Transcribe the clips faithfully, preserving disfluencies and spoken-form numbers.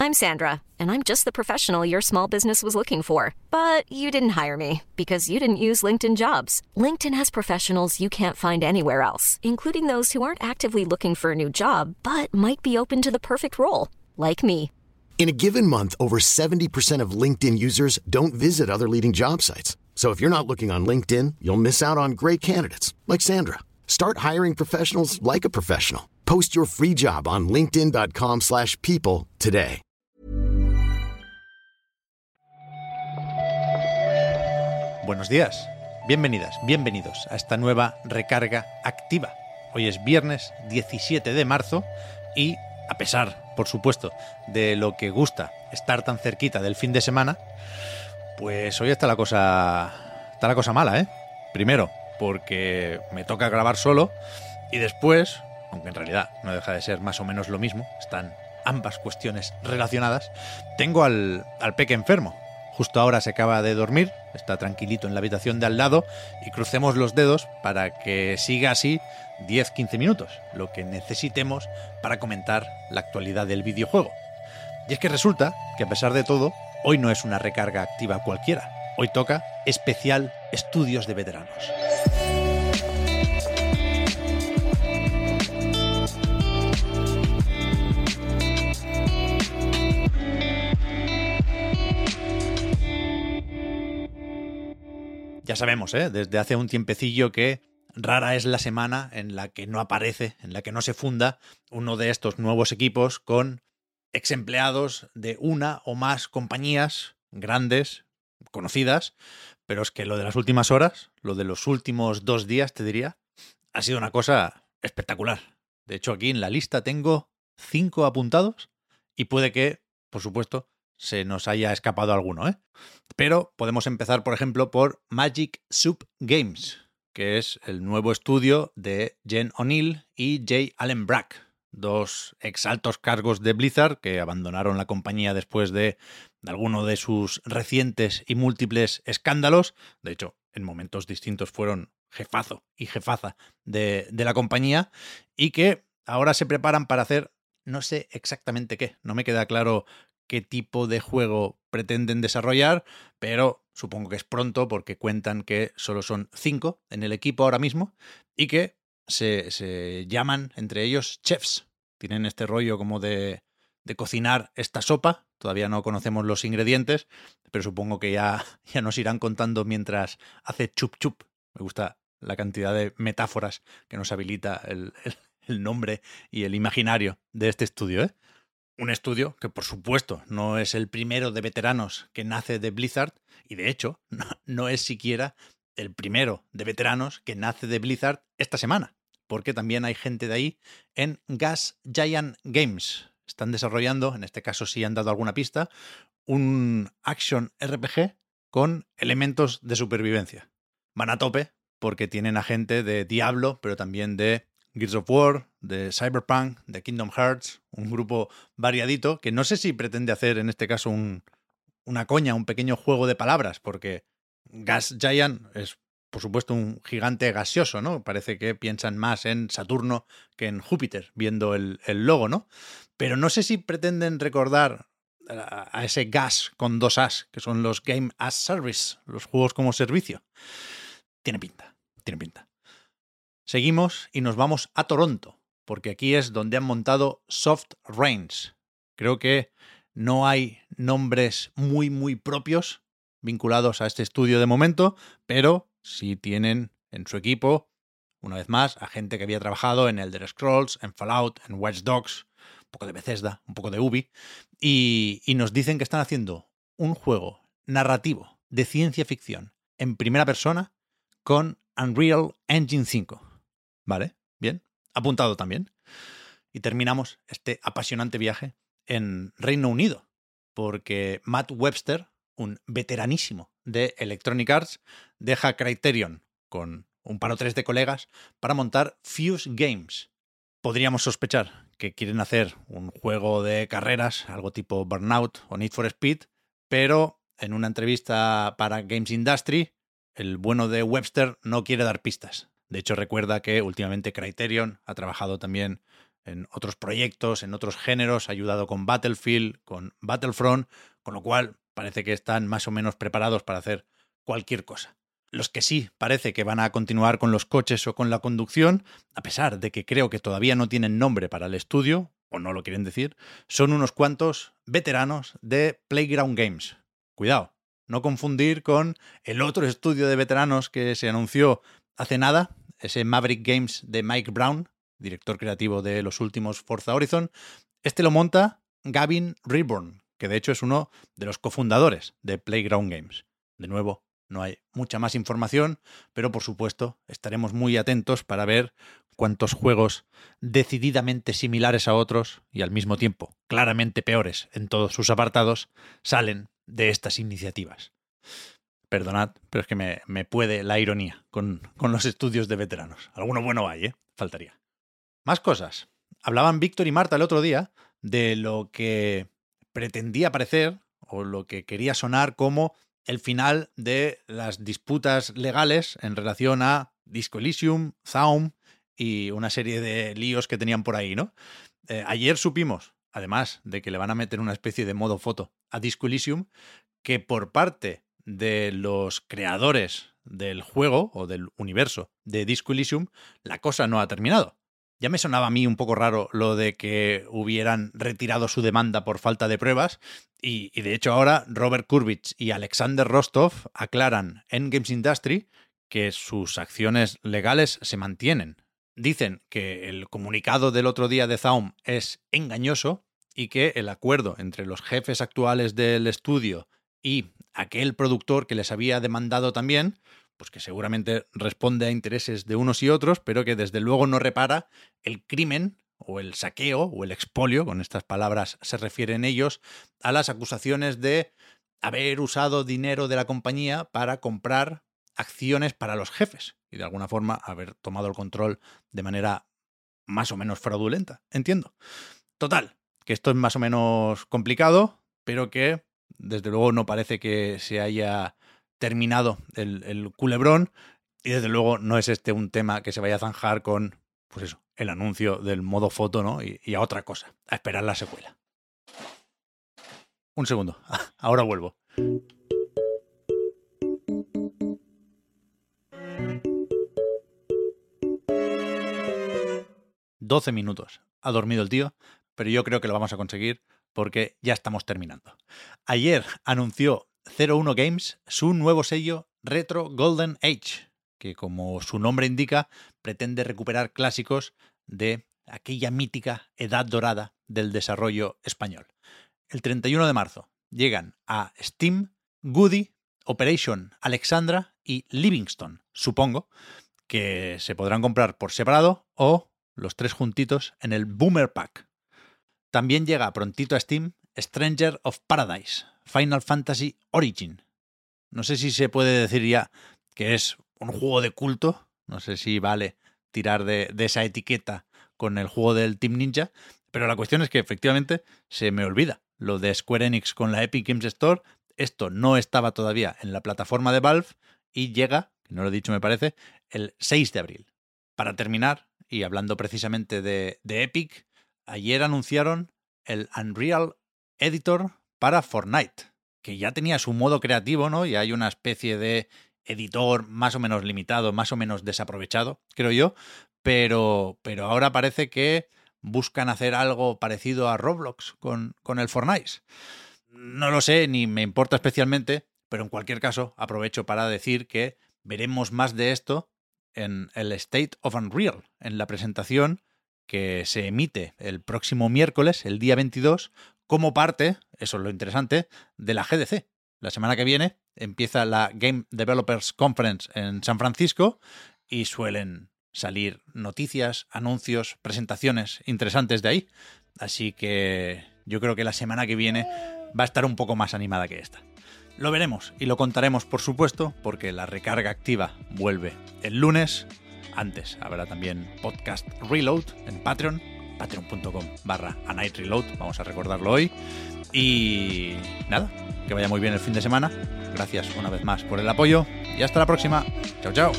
I'm Sandra, and I'm just the professional your small business was looking for. But you didn't hire me because you didn't use LinkedIn Jobs. LinkedIn has professionals you can't find anywhere else, including those who aren't actively looking for a new job, but might be open to the perfect role, like me. In a given month, over seventy percent of LinkedIn users don't visit other leading job sites. So if you're not looking on LinkedIn, you'll miss out on great candidates like Sandra. Start hiring professionals like a professional. Post your free job on linkedin dot com slash people today. Buenos días, bienvenidas, bienvenidos a esta nueva recarga activa. Hoy es viernes diecisiete de marzo y, a pesar, por supuesto, de lo que gusta estar tan cerquita del fin de semana, pues hoy está la cosa, está la cosa mala, ¿eh? Primero, porque me toca grabar solo y después, aunque en realidad no deja de ser más o menos lo mismo, están ambas cuestiones relacionadas, tengo al, al peque enfermo. Justo ahora se acaba de dormir, está tranquilito en la habitación de al lado y crucemos los dedos para que siga así diez a quince minutos, lo que necesitemos para comentar la actualidad del videojuego. Y es que resulta que a pesar de todo, hoy no es una recarga activa cualquiera. Hoy toca especial Estudios de Veteranos. Ya sabemos, ¿eh? Desde hace un tiempecillo que rara es la semana en la que no aparece, en la que no se funda uno de estos nuevos equipos con ex empleados de una o más compañías grandes, conocidas, pero es que lo de las últimas horas, lo de los últimos dos días, te diría, ha sido una cosa espectacular. De hecho, aquí en la lista tengo cinco apuntados y puede que, por supuesto, se nos haya escapado alguno, ¿eh? Pero podemos empezar, por ejemplo, por Magic Soup Games, que es el nuevo estudio de Jen O'Neill y J. Allen Brack, dos ex altos cargos de Blizzard que abandonaron la compañía después de, de alguno de sus recientes y múltiples escándalos. De hecho, en momentos distintos fueron jefazo y jefaza de, de la compañía y que ahora se preparan para hacer no sé exactamente qué. No me queda claro qué tipo de juego pretenden desarrollar, pero supongo que es pronto porque cuentan que solo son cinco en el equipo ahora mismo y que se, se llaman entre ellos chefs. Tienen este rollo como de, de cocinar esta sopa. Todavía no conocemos los ingredientes, pero supongo que ya, ya nos irán contando mientras hace chup chup. Me gusta la cantidad de metáforas que nos habilita el, el, el nombre y el imaginario de este estudio, ¿eh? Un estudio que, por supuesto, no es el primero de veteranos que nace de Blizzard y, de hecho, no, no es siquiera el primero de veteranos que nace de Blizzard esta semana, porque también hay gente de ahí en Gas Giant Games. Están desarrollando, en este caso sí han dado alguna pista, un action R P G con elementos de supervivencia. Van a tope porque tienen a gente de Diablo, pero también de Gears of War, de Cyberpunk, de Kingdom Hearts, un grupo variadito que no sé si pretende hacer en este caso un, una coña, un pequeño juego de palabras, porque Gas Giant es, por supuesto, un gigante gaseoso, ¿no? Parece que piensan más en Saturno que en Júpiter, viendo el, el logo, ¿no? Pero no sé si pretenden recordar a, a ese gas con dos as, que son los Game as Service, los juegos como servicio. Tiene pinta, tiene pinta. Seguimos y nos vamos a Toronto, porque aquí es donde han montado Soft Reigns. Creo que no hay nombres muy, muy propios vinculados a este estudio de momento, pero sí tienen en su equipo, una vez más, a gente que había trabajado en Elder Scrolls, en Fallout, en Watch Dogs, un poco de Bethesda, un poco de Ubi, y, y nos dicen que están haciendo un juego narrativo de ciencia ficción en primera persona con Unreal Engine cinco. Vale, bien, apuntado también. Y terminamos este apasionante viaje en Reino Unido, porque Matt Webster, un veteranísimo de Electronic Arts, deja Criterion con un par o tres de colegas para montar Fuse Games. Podríamos sospechar que quieren hacer un juego de carreras, algo tipo Burnout o Need for Speed, pero en una entrevista para Games Industry, el bueno de Webster no quiere dar pistas. De hecho, recuerda que últimamente Criterion ha trabajado también en otros proyectos, en otros géneros, ha ayudado con Battlefield, con Battlefront, con lo cual parece que están más o menos preparados para hacer cualquier cosa. Los que sí parece que van a continuar con los coches o con la conducción, a pesar de que creo que todavía no tienen nombre para el estudio, o no lo quieren decir, son unos cuantos veteranos de Playground Games. Cuidado, no confundir con el otro estudio de veteranos que se anunció hace nada, ese Maverick Games de Mike Brown, director creativo de los últimos Forza Horizon. Este lo monta Gavin Reborn, que de hecho es uno de los cofundadores de Playground Games. De nuevo, no hay mucha más información, pero por supuesto estaremos muy atentos para ver cuántos juegos decididamente similares a otros y al mismo tiempo claramente peores en todos sus apartados salen de estas iniciativas. Perdonad, pero es que me, me puede la ironía con, con los estudios de veteranos. Alguno bueno hay, ¿eh? Faltaría. Más cosas. Hablaban Víctor y Marta el otro día de lo que pretendía parecer o lo que quería sonar como el final de las disputas legales en relación a Disco Elysium, Zaum y una serie de líos que tenían por ahí, ¿no? Eh, ayer supimos, además de que le van a meter una especie de modo foto a Disco Elysium, que por parte de los creadores del juego o del universo de Disco Elysium, la cosa no ha terminado. Ya me sonaba a mí un poco raro lo de que hubieran retirado su demanda por falta de pruebas y, y de hecho ahora Robert Kurbitz y Alexander Rostov aclaran en Games Industry que sus acciones legales se mantienen. Dicen que el comunicado del otro día de Zaum es engañoso y que el acuerdo entre los jefes actuales del estudio y aquel productor que les había demandado también, pues que seguramente responde a intereses de unos y otros, pero que desde luego no repara el crimen o el saqueo o el expolio, con estas palabras se refieren ellos, a las acusaciones de haber usado dinero de la compañía para comprar acciones para los jefes y de alguna forma haber tomado el control de manera más o menos fraudulenta, entiendo. Total, que esto es más o menos complicado, pero que desde luego no parece que se haya terminado el, el culebrón y desde luego no es este un tema que se vaya a zanjar con, pues eso, el anuncio del modo foto, ¿no? Y, y a otra cosa, a esperar la secuela. Un segundo, ahora vuelvo. doce minutos. Ha dormido el tío, pero yo creo que lo vamos a conseguir porque ya estamos terminando. Ayer anunció cero uno Games su nuevo sello Retro Golden Age, que como su nombre indica, pretende recuperar clásicos de aquella mítica edad dorada del desarrollo español. El treinta y uno de marzo llegan a Steam Goody, Operation Alexandra y Livingston, supongo, que se podrán comprar por separado o los tres juntitos en el Boomer Pack. También llega prontito a Steam Stranger of Paradise, Final Fantasy Origin. No sé si se puede decir ya que es un juego de culto, no sé si vale tirar de, de esa etiqueta con el juego del Team Ninja, pero la cuestión es que efectivamente se me olvida lo de Square Enix con la Epic Games Store. Esto no estaba todavía en la plataforma de Valve y llega, que no lo he dicho me parece, el seis de abril. Para terminar, y hablando precisamente de, de Epic, ayer anunciaron el Unreal Editor para Fortnite, que ya tenía su modo creativo, ¿no? Y hay una especie de editor más o menos limitado, más o menos desaprovechado, creo yo, pero, pero ahora parece que buscan hacer algo parecido a Roblox con, con el Fortnite. No lo sé, ni me importa especialmente, pero en cualquier caso aprovecho para decir que veremos más de esto en el State of Unreal, en la presentación que se emite el próximo miércoles, el día veintidós, como parte, eso es lo interesante, de la G D C. La semana que viene empieza la Game Developers Conference en San Francisco y suelen salir noticias, anuncios, presentaciones interesantes de ahí. Así que yo creo que la semana que viene va a estar un poco más animada que esta. Lo veremos y lo contaremos, por supuesto, porque la recarga activa vuelve el lunes. Antes habrá también podcast Reload en Patreon, patreon.com barra A Night Reload, vamos a recordarlo hoy. Y nada, que vaya muy bien el fin de semana. Gracias una vez más por el apoyo y hasta la próxima. Chao, chao.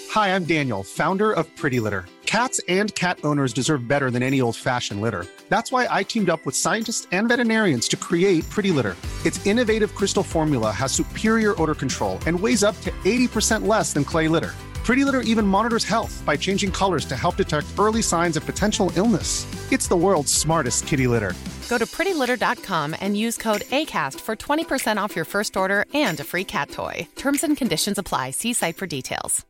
Hi, I'm Daniel, founder of Pretty Litter. Cats and cat owners deserve better than any old-fashioned litter. That's why I teamed up with scientists and veterinarians to create Pretty Litter. Its innovative crystal formula has superior odor control and weighs up to eighty percent less than clay litter. Pretty Litter even monitors health by changing colors to help detect early signs of potential illness. It's the world's smartest kitty litter. Go to pretty litter dot com and use code ACAST for twenty percent off your first order and a free cat toy. Terms and conditions apply. See site for details.